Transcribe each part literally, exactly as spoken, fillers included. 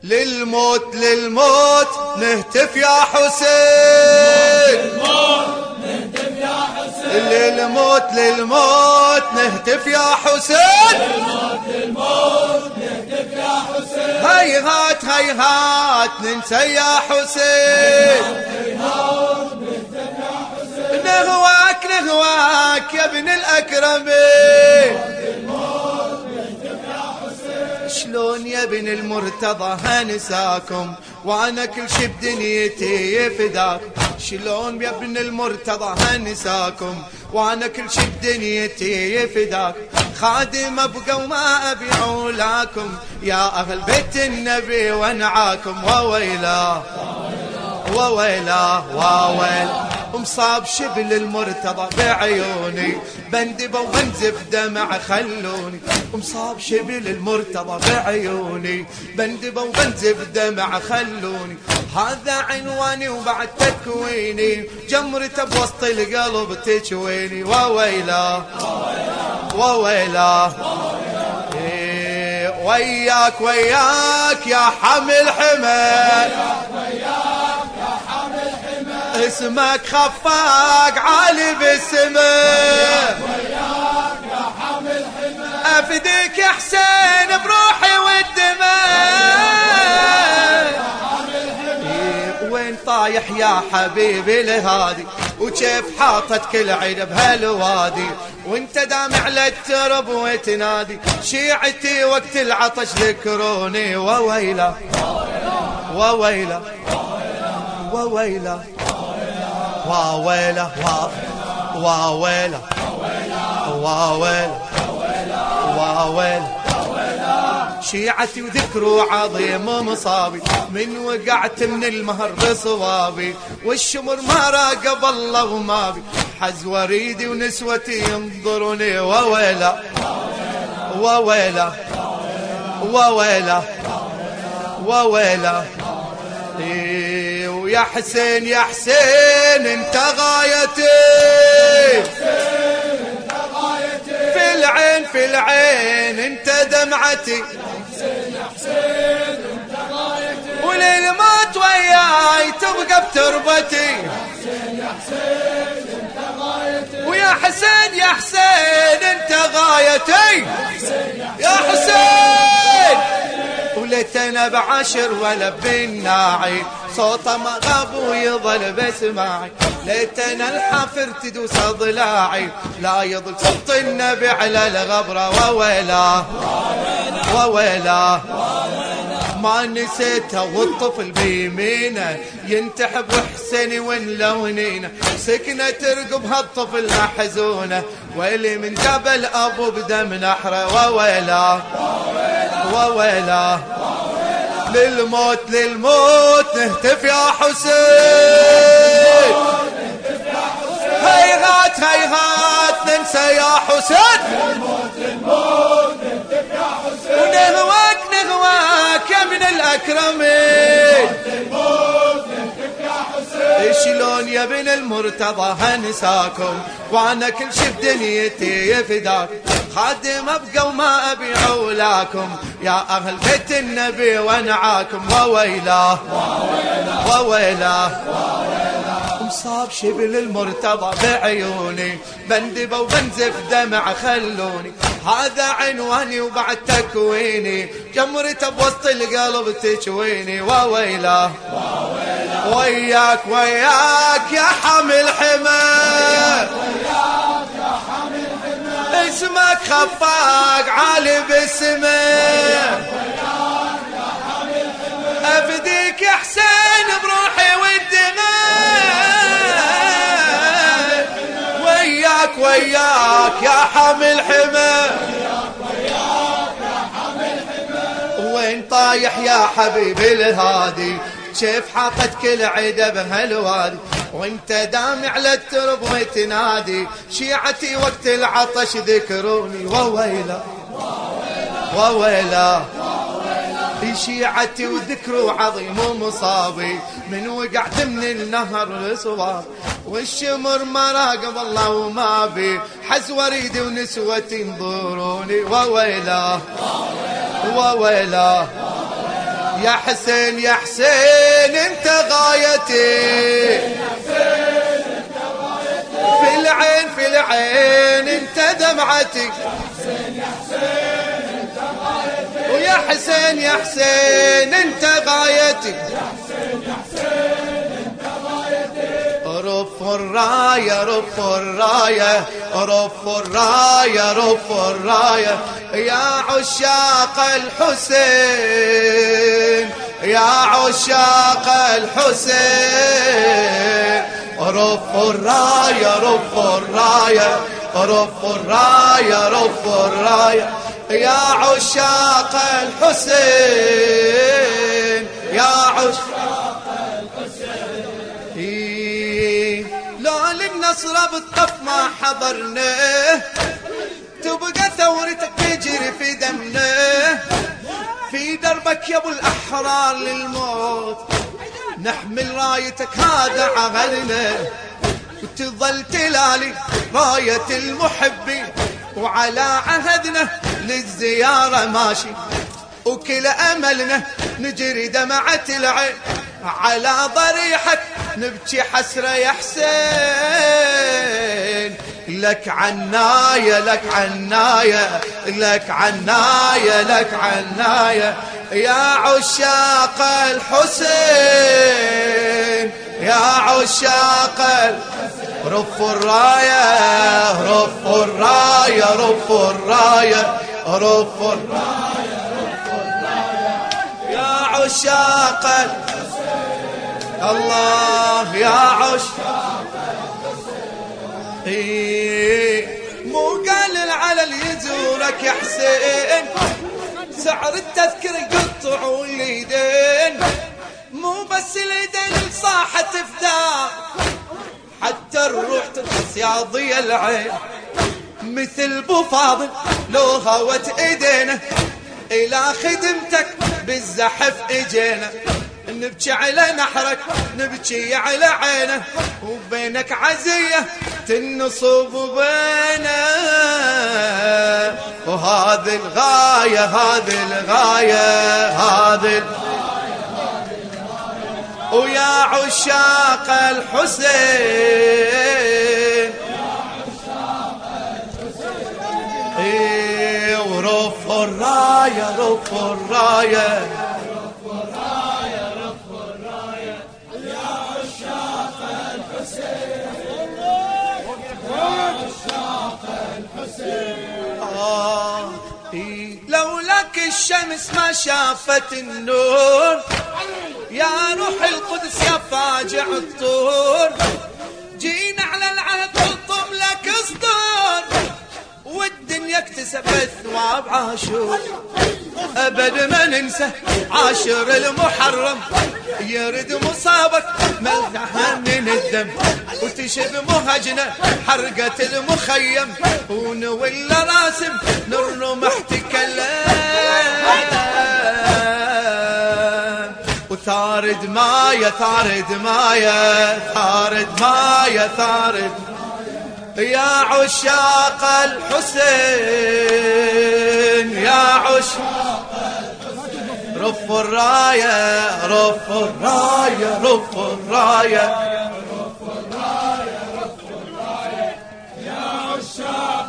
للموت للموت نهتف يا حسين، للموت للموت نهتف يا حسين، هيهات هيهات ننسى يا حسين، نهواك نهواك يا ابن الأكرمين. شلون يا ابن المرتضى هنساكم وانا كل شي بدنيتي يفداك، شلون يا ابن المرتضى هنساكم وانا كل شي بدنيتي يفداك، خادم ابقى وما ابيع لكم يا اهل بيت النبي ونعاكم. وويلا وويلا وويل مصاب شبل المرتضى بعيوني، بندب وبنزف دمع خلوني، مصاب شبل المرتضى بعيوني، بندب وبنزف دمع خلوني، هذا عنواني وبعد تكويني، جمرته بوسط القلب تشويني. وويلا وويلا إيه وياك وياك يا حمل حمل، اسمك خفاق عالي بالسماء، افديك يا حسين بروحي والدماء. وين طايح يا حبيبي الهادي وكيف حاطت كل عيد بهالوادي، وانت دامع للترب وتنادي شيعتي وقت العطش ذكروني. وويلا وويلا وويلا واويلا واويلا واويلا واويلا، شيعتي وذكروا عظيم مصابي، من وقعت من المهر بصوابي، والشمر ما راقب الله وما بي، حز وريدي ونسوتي ينظروني. وويلا وويلا وويلا وويلا ويا حسين يا حسين انت غايتي، في العين في العين انت دمعتي، وللموت وياي تبقى بتربتي. ويا حسين يا حسين انت غايتي يا حسين، وليتنا بعشر ولا بالناعي، صوته ما غاب ويظل بسماعي، ليتنا الحافر تدوس ضلاعي، لا يضل صوت النبي على الغبرة. وويلا وويلا ما نسيته والطفل بيمينه ينتحب حسيني ونلونينه، سكنة ترقب هالطفل محزونه، ويلي من جبل ابو بدم نحره. وويلا وويلا للموت للموت نهتف يا حسين، هيهات هيهات ننسى يا حسين، ونهواك نهواك يا ابن الأكرمين. شلون يا ابن المرتضى هنساكم وانا كل شي بدنيتي يفداك، خادم ابقى وما ابيع لكم يا اهل بيت النبي ونعاكم. وويلا وويلا مصاب شبل المرتضى بعيوني، بندب وبنزف دمع خلوني، هذا عنواني وبعد تكويني، جمرته بوسط القلب تشويني. وويلا وياك وياك يا حمل حمل، اسمك خفاق عالي بالسماء، افديك يا حسين بروحي والدماء. وياك وياك يا حمل حمل، وين طايح يا حبيبي الهادي كيف حاطت كل عيده بهالوادي، وانت دامع للترب وتنادي شيعتي وقت العطش ذكروني. وويلا وويلا في شيعتي وذكروا عظيم ومصابي، من وقعت من النهر لصواب، والشمر ما راقب الله وما بي، حز وريدي ونسوتي ينظروني. وويلا وويلا يا حسين يا حسين انت غايتي، في العين في العين انت دمعتي، ويا حسين يا حسين انت غايتي، رف الراية رف الراية رف الراية رف الراية يا عشاق الحسين، يا عشاق الحسين، رف الراية رف الراية رف الراية رف الراية يا عشاق الحسين، يا عشاق الحسين. لو للنصر بالطف ما حضرنا، تبقى ثورتك تجري في دمنا، في دربك يا ابو الاحرار للموت نحمل رايتك هذا عهدنا، وتظل تلالي راية المحبين، وعلى عهدنا للزيارة ماشي، وكل أملنا نجري دمعة العين، على ضريحك نبكي حسرة يا حسين، لك عناية لك عناية لك عناية لك عناية يا عشاق الحسين، يا عشاق الحسين، رف الراية رف الراية رف الراية رف الراية رف الراية يا عشاق الحسين، الله يا عشاق الحسين. مو قال العلل يزورك يا حسين، سعر التذكرة يقطعوا اليدين، مو بس اليدين صاحة تفداء، حتى الروح ترخص يا ضي العين، مثل بو فاضل لو هوت ايدينا، الى خدمتك بالزحف اجينا، نبكي على نحرك نبكي على عينه، وبينك عزية تنصب بينا، وهذه الغاية هذه الغاية هذه الغاية، ويا عشاق الحسين، ايه ورف الراية رف الراية لولاك الشمس ما شافت النور، يا روح القدس يا فاجع الطور، جينا على العهد قلطم لك اسطور، والدنيا اكتسبت ثواب عاشور، ابد ما ننسى عاشر المحرم، يرد مصابك ملحها من الدم، وتشب مهجنا حرقة المخيم، ونولى راسم نرمح تكلم، وثارد مايا ثارد مايا ثارد مايا ثارد يا عشاق الحسين، يا عشاق الحسين، رف الراية رف الراية رف الراية رف الراية رف الراية يا عشاق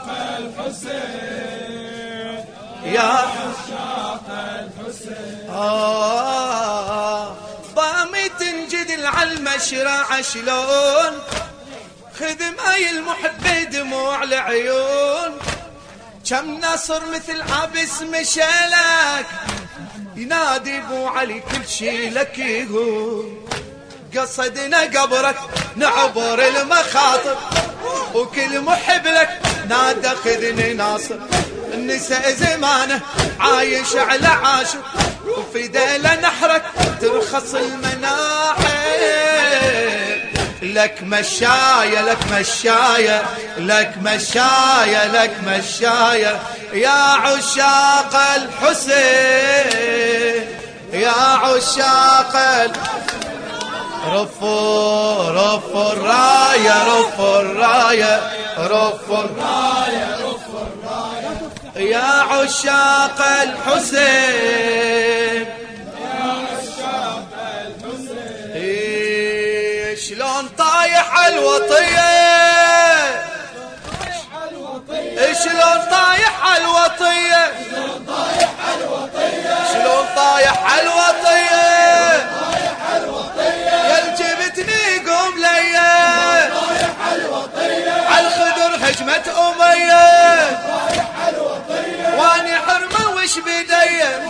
الحسين، يا عشاق الحسين. آه ضامي تنجد على المشرع شلون، خدماي المحب دموع العيون، كم نصر مثل عبس مشالك، ينادي بو علي كل شي لك يقول، قصدنا قبرك نعبر المخاطر، وكل محب لك نادى خذني ناصر، النساء زمانه عايش على عاشر، وفي ديله نحرك ترخص المناحر، لك مشاية لك مشاية لك مشاية لك مشاية يا عشاق الحسين، يا عشاق الحسين، رفوا رفوا الراية رفوا الراية رفوا الراية رفوا الراية يا عشاق الحسين، يا شلون طايح الوطية شلون طايح الوطية شلون طايح الوطية يا جبتني قوم ليا عالخدر هجمة أمية واني حرمة وش بديا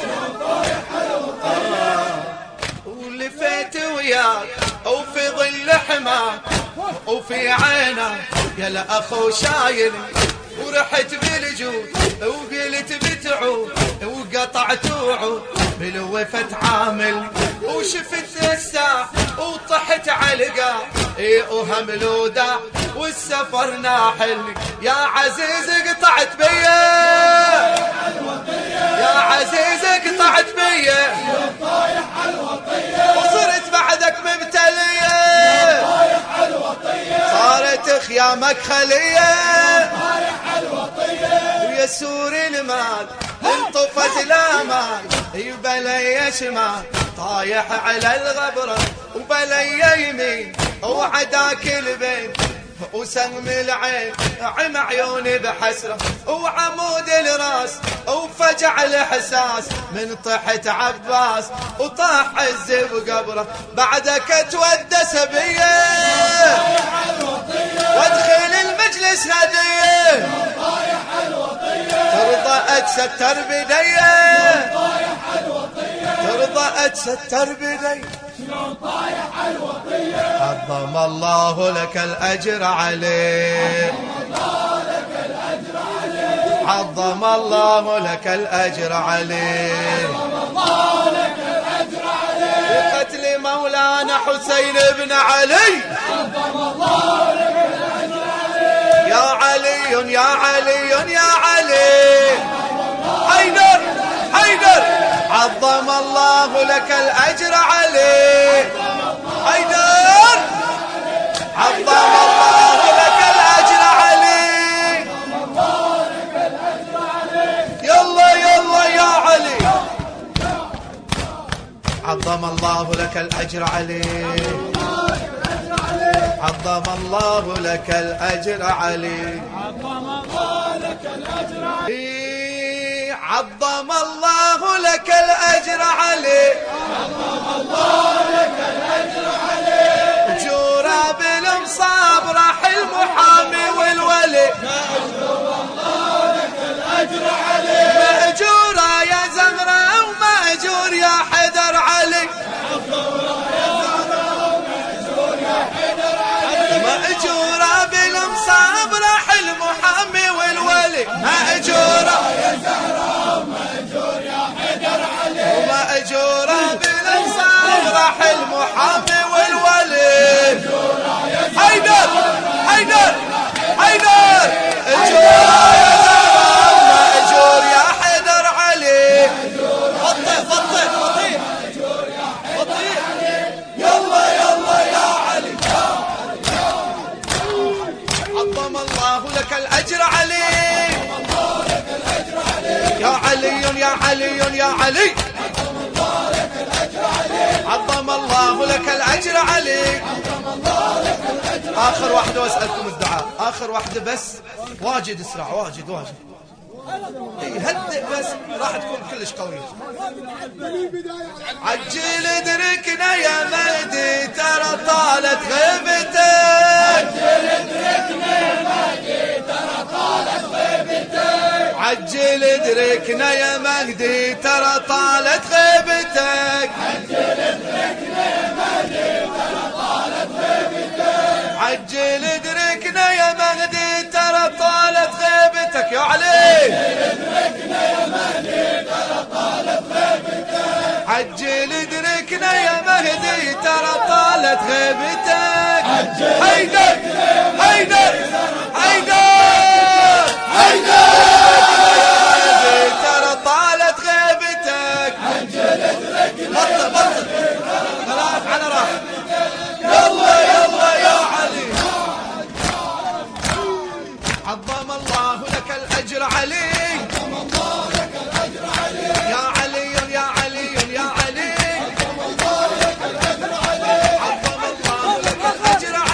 ولفيت وياك وفي ظل حماك وفي عينك يا لأخو شايل ورحت بالجود وقلت بتعود وقطعت وعود بالوفة عامل وشفت الساعة وطحت علقة اي وهملودا والسفر ناحل يا عزيز قطعت بيا يا عزيز قطعت بيا وصرت بعدك مبتلية صارت خيامك خلية ويسور المال انطفت الامال يبلي شمال طايح على الغبرة وبلي يمين وعداك البين وسهم العين عم عيوني بحسرة وعمود الراس وفجع الاحساس من طحت عباس وطاح عز بقبره بعدك تودس بيه وادخل المجلس هديه ترضى اتستر بديه ترضى اتستر بديه عظم الله لك الأجر عليه عظم الله لك الأجر عليه بقتل مولانا حسين بن علي يا علي يا علي يا علي حيدر حيدر عظم الله لك الأجر عليه حيدر عظم الله لك الأجر عليه يلا يلا يا علي عظم الله لك الأجر عليه عظم الله لك الأجر عليه عظم الله لك الأجر عليه عظم الله لك الأجر عليه جورا بالمصاب راح المحامي والولي مأجور الله لك الأجر عليه مأجورا يا زمرة ومأجور يا حيدر علي مأجورا بالمصاب راح المحامي والولي مأجورا يا زهرة ومأجورا بالانصار راح المحامي والولي حيدر حيدر حيدر اجورا يا زهرة ومأجور يا حيدر علي فطي فطي فطي فطي يلا يلا يا علي عظم الله لك الأجر علي يا علي يا علي يا علي عظم الله لك الأجر علي آخر واحدة وأسألكم الدعاء آخر واحدة بس واجد اسرع واجد واجد هدئ بس راح تكون كلش قوية عجل ادركنا يا مهدي ترى طالت غيبتك عجل ادركنا يا مهدي ترى طالت غيبتك عجل ادركنا يا مهدي ترى طالت غيبتك عجل ادركنا يا مهدي ترى طالت غيبتك عجل ادركنا يا مهدي ترى طالت غيبتك يا علي عجل ادركنا يا مهدي ترى طالت غيبتك حيدر حيدر حيدر حيدر ترى طالت غيبتك بطل بطل خلاص على راحة يلا يلا يا علي عظم الله لك الأجر علي يا علي يا علي يا علي عظم الله لك الأجر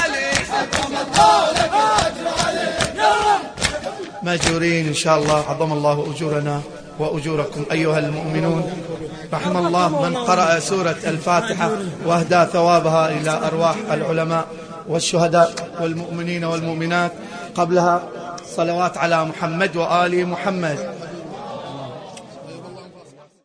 ماجورين إن شاء الله. عظم الله أجورنا وأجوركم أيها المؤمنون. رحم الله من قرأ سورة الفاتحة واهدى ثوابها إلى أرواح العلماء والشهداء والمؤمنين والمؤمنات. قبلها صلوات على محمد وآل محمد.